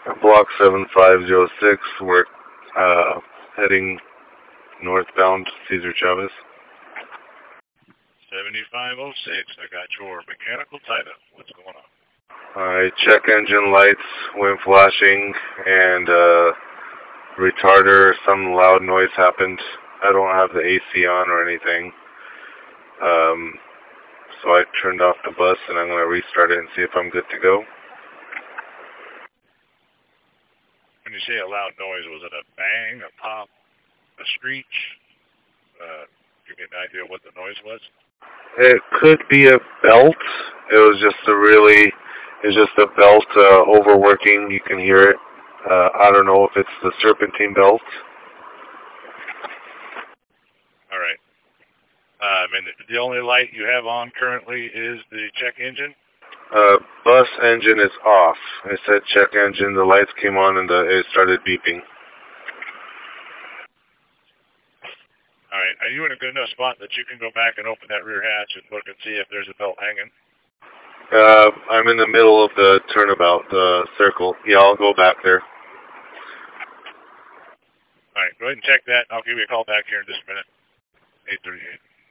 Block 7506, we're heading northbound, Cesar Chavez. 7506, I got your mechanical title. What's going on? Alright, check engine lights went flashing, and retarder, some loud noise happened. I don't have the AC on or anything. So I turned off the bus, and I'm going to restart it and see if I'm good to go. When you say a loud noise, was it a bang, a pop, a screech? Give me an idea of what the noise was. It could be a belt. It was just a belt overworking. You can hear it. I don't know if it's the serpentine belt. All right. And the only light you have on currently is the check engine? Bus engine is off. It said check engine. The lights came on and it started beeping. All right. Are you in a good enough spot that you can go back and open that rear hatch and look and see if there's a belt hanging? I'm in the middle of the turnabout, the circle. Yeah, I'll go back there. All right. Go ahead and check that. I'll give you a call back here in just a minute. 838.